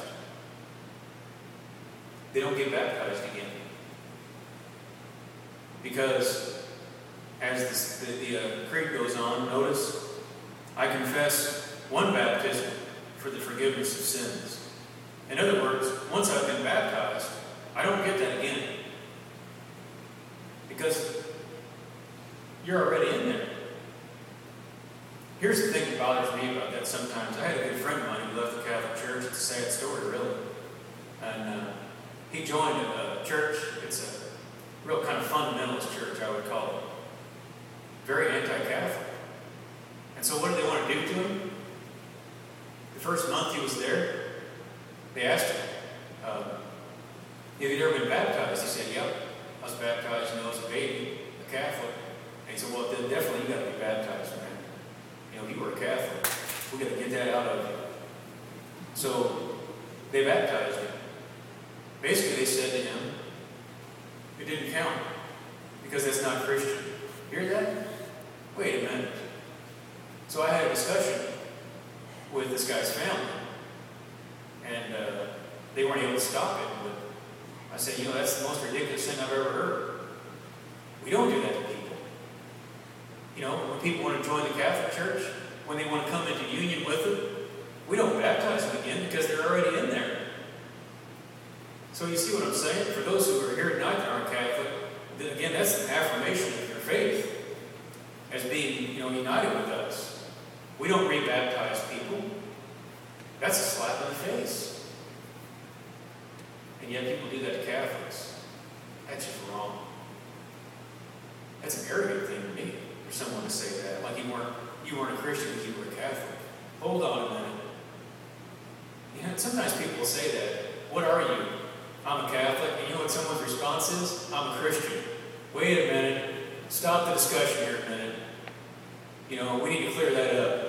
They don't get baptized again. Because as this, the, the uh, creed goes on, notice, I confess one baptism for the forgiveness of sins. In other words, once I've been baptized, I don't get that again. Because you're already in there. Here's the thing that bothers me about that sometimes. I had a good friend of mine who left the Catholic Church. It's a sad story, really. And uh, he joined a, a church. It's a real kind of fundamentalist church, I would call it. Very anti-Catholic. And so what did they want to do to him? The first month he was there, they asked him, um, have you ever been baptized? He said, yep. I was baptized, you know, as a baby, a Catholic. And he said, well, then definitely you got to be baptized, man. You know, you were a Catholic. We got to get that out of you. So they baptized him. Basically, they said to him, it didn't count because that's not Christian. Hear that? Wait a minute. So I had a discussion with this guy's family, and uh, they weren't able to stop it. But I said, you know, that's the most ridiculous thing I've ever heard. We don't do that to people. You know, when people want to join the Catholic Church, when they want to come into union with them, we don't baptize them again because they're already in there. So you see what I'm saying? For those who are here tonight that aren't Catholic, then again, that's an affirmation of your faith as being, you know, united with us. We don't rebaptize people. That's a slap in the face. And yet people do that to Catholics. That's just wrong. That's an arrogant thing to me, for someone to say that. Like you weren't, you weren't a Christian because you were a Catholic. Hold on a minute. You know, sometimes people will say that. What are you? I'm a Catholic. And you know what someone's response is? I'm a Christian. Wait a minute. Stop the discussion here a minute. You know, we need to clear that up.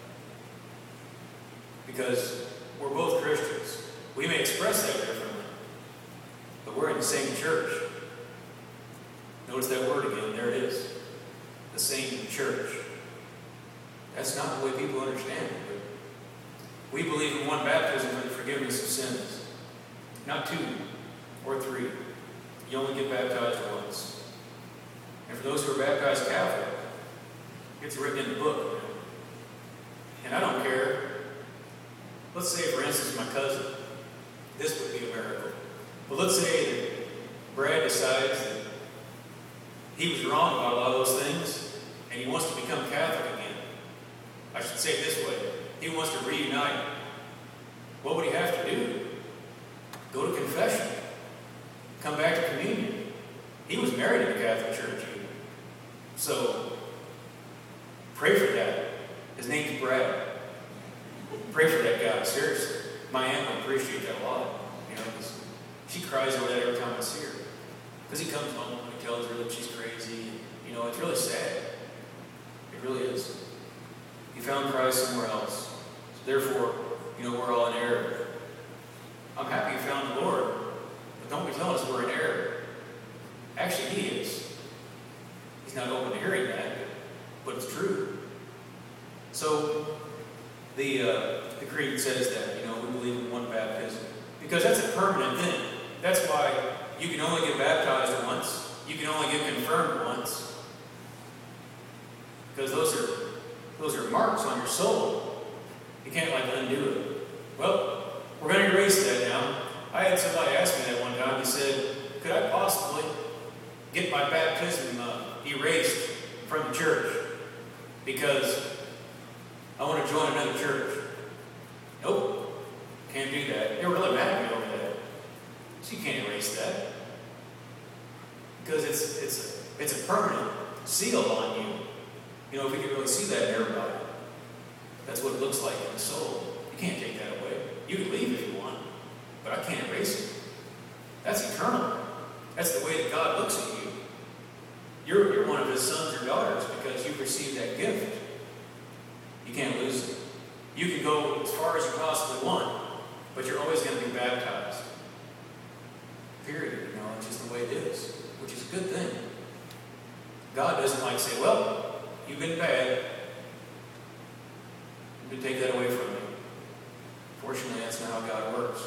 Because we're both Christians. We may express that differently, but we're in the same church. Notice that word again. There it is. The same church. That's not the way people understand it. But we believe in one baptism for the forgiveness of sins. Not two or three. You only get baptized once. And for those who are baptized Catholic, it's written in the book. And I don't care. Let's say, for instance, my cousin. This would be a miracle. But let's say that Brad decides that he was wrong about a lot of those things, and he wants to become Catholic again. I should say it this way. He wants to reunite. What would he have to do? Go to confession. Come back to communion. He was married in the Catholic Church even. So, pray for that. His name's Brad. Pray for that guy, seriously. My aunt will appreciate that a lot. You know, because she cries over that every time I see her. Because he comes home and he tells her that she's crazy. You know, it's really sad. It really is. He found Christ somewhere else. So therefore, you know, we're all in error. I'm happy you found the Lord. But don't be telling us we're in error. Actually, he is. He's not open to hearing that, but it's true. So, the, uh, the creed says that, you know, we believe in one baptism. Because that's a permanent thing. That's why you can only get baptized once. You can only get confirmed once. Because those are, those are marks on your soul. You can't, like, undo it. Well, we're going to erase that now. I had somebody ask me that one time. He said, could I possibly get my baptism uh, erased from the church because I want to join another church? Nope, can't do that. They're really mad at me over that. So you can't erase that because it's it's a, it's a permanent seal on you. You know, if you can really see that in everybody, that's what it looks like in the soul. You can't take that away. You can leave if you want, but I can't erase it. That's eternal. That's the way that God looks at you. You're, you're one of his sons or daughters because you've received that gift. You can't lose it. You can go as far as you possibly want, but you're always going to be baptized. Period. You know, it's just the way it is, which is a good thing. God doesn't like say, well, you've been bad. You can take that away from me. Fortunately, that's not how God works.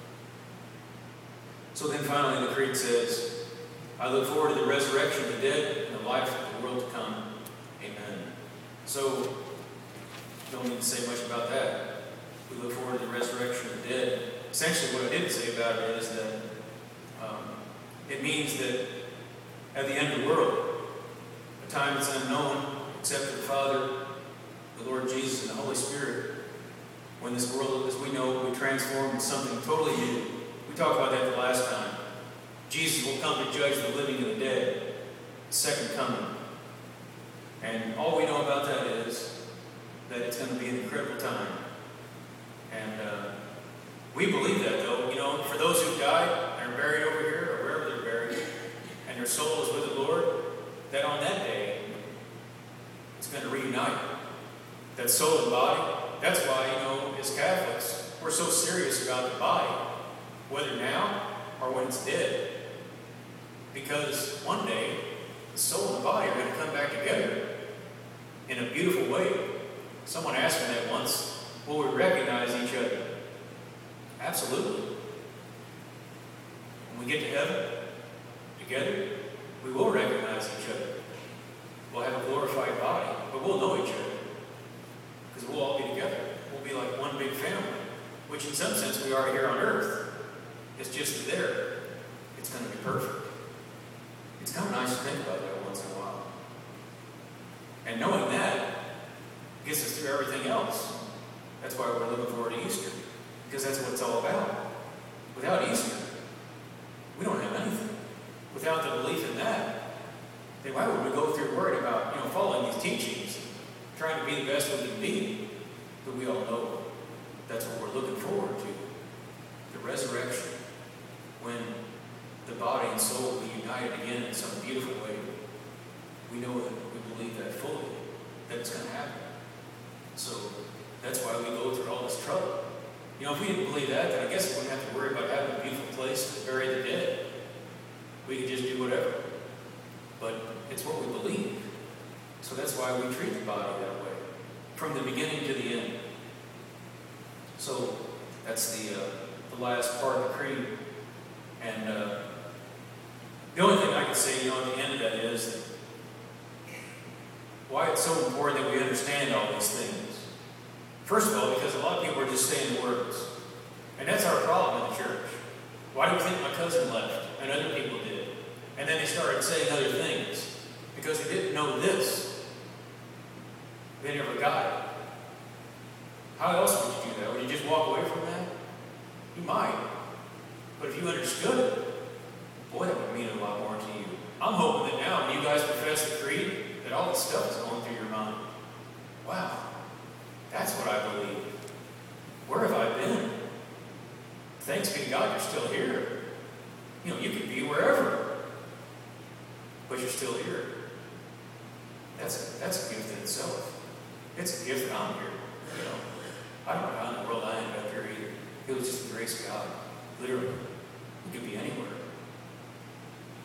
So then finally the creed says, I look forward to the resurrection of the dead and the life of the world to come. Amen. So, don't need to say much about that. We look forward to the resurrection of the dead. Essentially what I did say about it is that um, it means that at the end of the world, a time that's unknown except for the Father, the Lord Jesus, and the Holy Spirit, when this world, as we know, will be transformed into something totally new. We talked about that the last time. Jesus will come to judge the living and the dead, the second coming. And all we know about that is that it's going to be an incredible time. And uh, we believe that, though. You know, for those who died and are buried over here, or wherever they're buried, and their soul is with the Lord, that on that day, it's going to reunite. That soul and body. That's why, you know, as Catholics, we're so serious about the body, whether now or when it's dead. Because one day, the soul and the body are going to come back together in a beautiful way. Someone asked me that once, will we recognize each other? Absolutely. When we get to heaven, together, we will recognize each other. We'll have a glorified body, but we'll know each other. Because we'll all be together. We'll be like one big family, which in some sense we are here on earth. It's just there. It's going to be perfect. It's kind of nice to think about that once in a while. And knowing that gets us through everything else. That's why we're looking forward to Easter. Because that's what it's all about. Without Easter, we don't have anything. Without the belief in that, then why would we go through worried about, you know, following these teachings, trying to be the best we can be? But we all know that's what we're looking forward to. The resurrection. When the body and soul will be united again in some beautiful way. We know that we believe that fully, that it's going to happen. So that's why we go through all this trouble. You know, if we didn't believe that, then I guess we wouldn't have to worry about having a beautiful place to bury the dead. We could just do whatever. But it's what we believe. So that's why we treat the body that way, from the beginning to the end. So that's the, uh, the last part of the creed. And uh, the only thing I can say, you know, at the end of that is that why it's so important that we understand all these things. First of all, because a lot of people are just saying words. And that's our problem in the church. Why do you think my cousin left and other people did? And then they started saying other things because they didn't know this. They never got it. How else would you do that? Would you just walk away from that? You might. But if you understood it, boy, that would mean a lot more to you. I'm hoping that now, when you guys profess the creed, that all this stuff is going through your mind. Wow, that's what I believe. Where have I been? Thanks be to God you're still here. You know, you could be wherever, but you're still here. That's a, that's a gift in itself. It's a gift that I'm here. You know, I don't know how in the world I ended up here either. It was just the grace of God. Literally. We could be anywhere.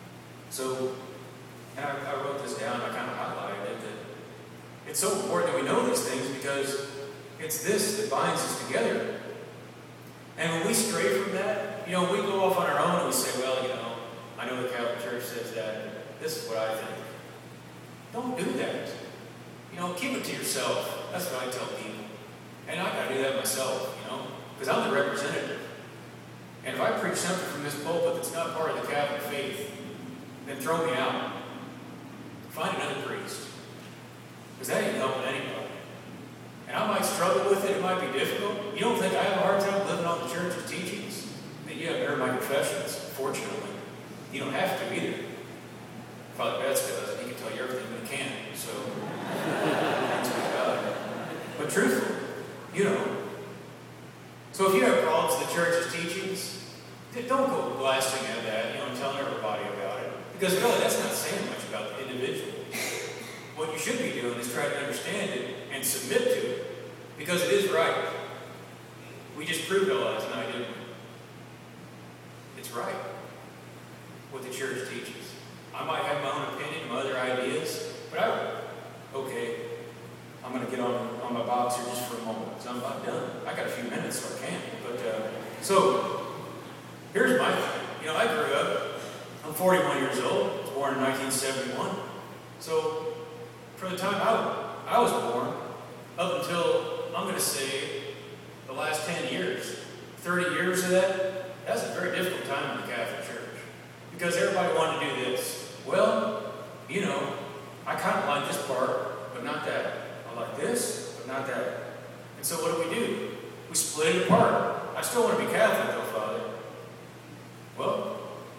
So, and I, I wrote this down, I kind of highlighted it, that it's so important that we know these things because it's this that binds us together. And when we stray from that, you know, we go off on our own and we say, well, you know, I know the Catholic Church says that, this is what I think. Don't do that. You know, keep it to yourself. That's what I tell people. And I gotta do that myself, you know, because I'm the representative. And if I preach something from this pulpit that's not part of the Catholic faith, then throw me out. Find another priest. Because that ain't helping anybody. And I might struggle with it, it might be difficult. You don't think I have a hard time living on the church's teachings? Then you haven't heard my confessions, fortunately. You don't have to either. Father Betts does, he can tell you everything, but he can't. So, thanks be to God. But truthfully, you know. So if you have problems with the church's teachings, don't go blasting at that, you know, and telling everybody about it. Because really, that's not saying much about the individual. What you should be doing is try to understand it and submit to it. Because it is right. We just proved all that tonight, didn't we? It's right. What the church teaches. I might have my own opinion, my other ideas, but I, okay, I'm going to get on, on my box here just for a moment, because I'm about done. I got a few minutes, so I can. But, uh, so, here's my thing. You know, I grew up, I'm forty-one years old, I was born in nineteen seventy-one. So, from the time I, I was born, up until, I'm going to say, the last ten years, thirty years of that, that was a very difficult time in the Catholic Church. Because everybody wanted to do this. Well, you know, I kind of like this part, but not that. I like this, but not that. And so what do we do? We split it apart. I still want to be Catholic, though, Father. Well,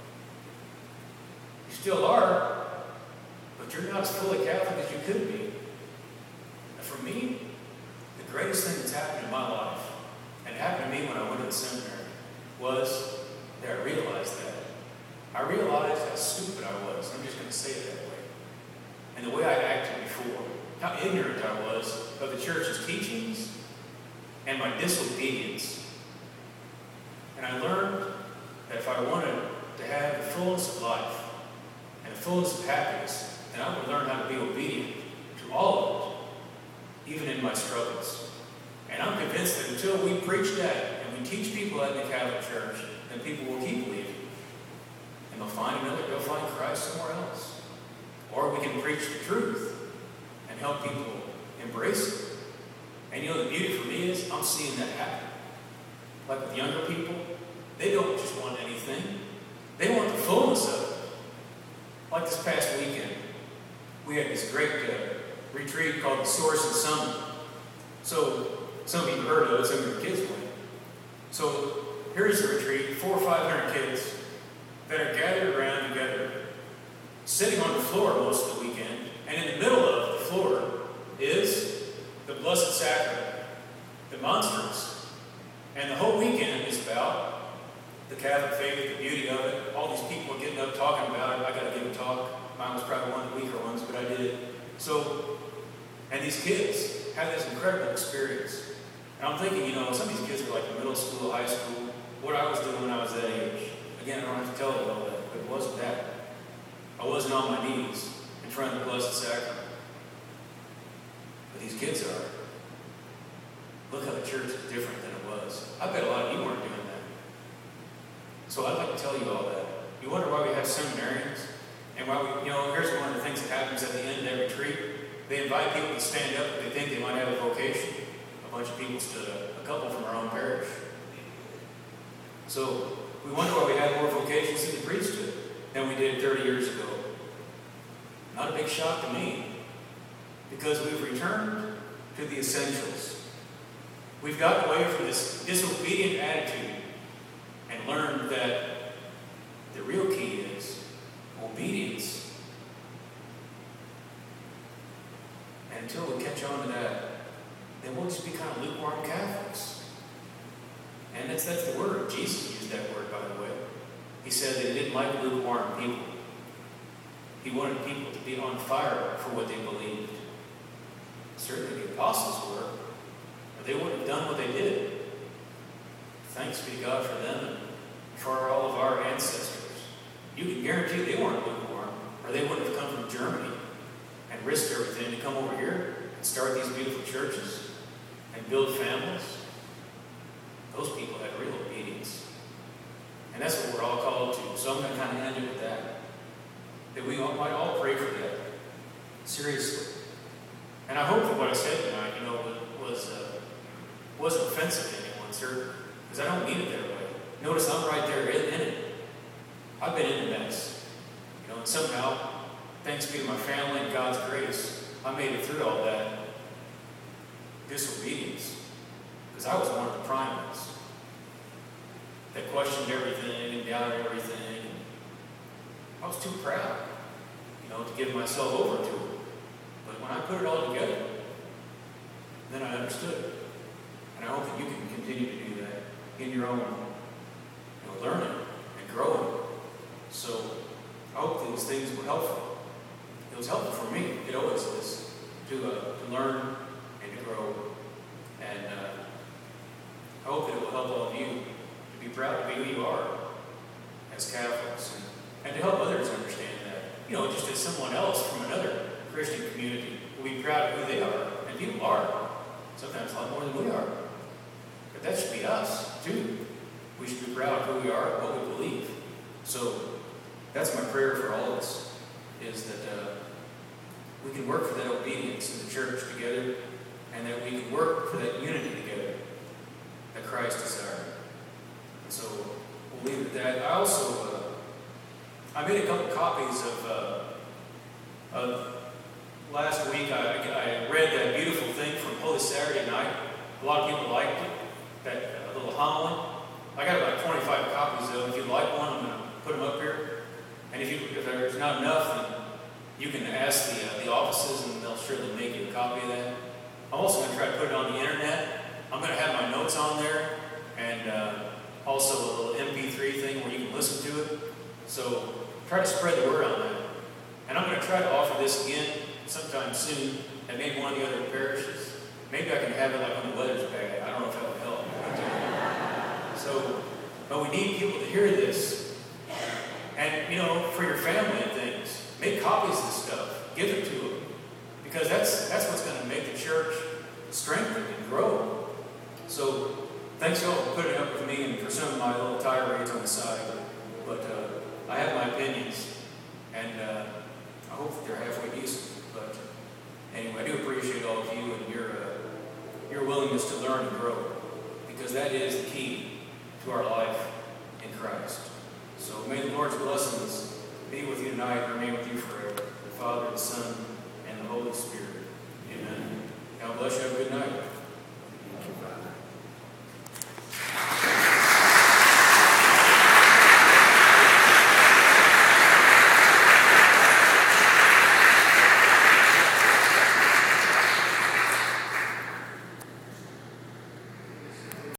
you still are, but you're not as fully Catholic as you could be. And for me, the greatest thing that's happened in my life, and it happened to me when I went to the seminary, was that I realized that. I realized how stupid I was. I'm just going to say it that way. And the way I acted before. How ignorant I was of the church's teachings and my disobedience. And I learned that if I wanted to have the fullness of life and the fullness of happiness, then I would learn how to be obedient to all of it, even in my struggles. And I'm convinced that until we preach that and we teach people that in the Catholic Church, then people will keep believing. And they'll find another, they'll find Christ somewhere else. Or we can preach the truth and help people embrace it. And you know, the beauty for me is I'm seeing that happen. Like with younger people, they don't just want anything. They want the fullness of it. Like this past weekend, we had this great uh, retreat called the Source and Summit. So, some of you have heard of it, some of your kids went. So, here's the retreat, four or five hundred kids that are gathered around together, sitting on the floor most of the weekend, and in the middle of the floor is the Blessed Sacrament, the monstrance. And the whole weekend is about the Catholic faith, the beauty of it. All these people are getting up talking about it. I got to give a talk. Mine was probably one of the weaker ones, but I did it. So, and these kids had this incredible experience. And I'm thinking, you know, some of these kids are like in middle school, high school, what I was doing when I was that age. Again, I don't have to tell you all that, but it wasn't that. I wasn't on my knees in front of the Blessed Sacrament. But these kids are. Look how the church is different than it was. I bet a lot of you weren't doing that. So I'd like to tell you all that. You wonder why we have seminarians? And why we, you know, here's one of the things that happens at the end of every retreat. They invite people to stand up if they think they might have a vocation. A bunch of people stood up, a couple from our own parish. So we wonder why we have more vocations in the priesthood than we did thirty years ago. Not a big shock to me, because we've returned to the essentials. We've gotten away from this disobedient attitude and learned that the real key is obedience. And until we catch on to that, then we'll just be kind of lukewarm Catholics. And that's, that's the word. Jesus used that word, by the way. He said that he didn't like lukewarm people. He wanted people to be on fire for what they believed. Certainly the apostles were. Or they wouldn't have done what they did. Thanks be to God for them and for all of our ancestors. You can guarantee they weren't lukewarm. or they wouldn't have come from Germany and risked everything to come over here and start these beautiful churches and build families. Those people had real obedience. And that's what we're all called to. So I'm going to kind of end it with that. That we all, might all pray for that. Seriously. And I hope that what I said tonight, you know, was, uh, wasn't offensive to anyone, sir. Because I don't mean it that way. Notice I'm right there in, in it. I've been in the mess. You know, and somehow, thanks be to my family and God's grace, I made it through all that disobedience. Because I was one of the prime ones that questioned everything and doubted everything. And I was too proud, you know, to give myself over to it. But when I put it all together, then I understood it. And I hope that you can continue to do that in your own, you know, learning and growing. So I hope these things were helpful. It was helpful for me. It always is to uh, to learn and to grow. And uh, I hope that it will help all of you to be proud to be who you are as Catholics, and, and to help others understand that. You know, just as someone else from another Christian community will be proud of who they are, and people are sometimes a lot more than we are. But that should be us too. We should be proud of who we are and what we believe. So that's my prayer for all of us, is that uh, we can work for that obedience in the church together, and that we can work for that unity together that Christ desired. And so we'll leave it at that. I also, uh, I made a couple copies of, uh, of last week. I, I read that beautiful thing from Holy Saturday night. A lot of people liked it, that uh, little homily. I got about twenty-five copies of it. If you'd like one, I'm going to put them up here. And if, you, if there's not enough, then you can ask the, uh, the offices, and they'll surely make you a copy of that. I'm also going to try to put it on the internet. I'm going to have my notes on there, and uh, also a little M P three thing where you can listen to it. So try to spread the word on that. And I'm going to try to offer this again sometime soon at maybe one of the other parishes. Maybe I can have it like when the weather's bad. I don't know if that would help. So, but we need people to hear this. And, you know, for your family and things, make copies of this stuff. Give it to them. Because that's, that's what's going to make the church strengthen and grow. So, thanks y'all for putting up with me and for some of my little tirades on the side. But uh, I have my opinions, and uh, I hope that they're halfway decent. But anyway, I do appreciate all of you and your, uh, your willingness to learn and grow, because that is the key to our life in Christ. So may the Lord's blessings be with you tonight and remain with you forever. The Father, the Son, and the Holy Spirit.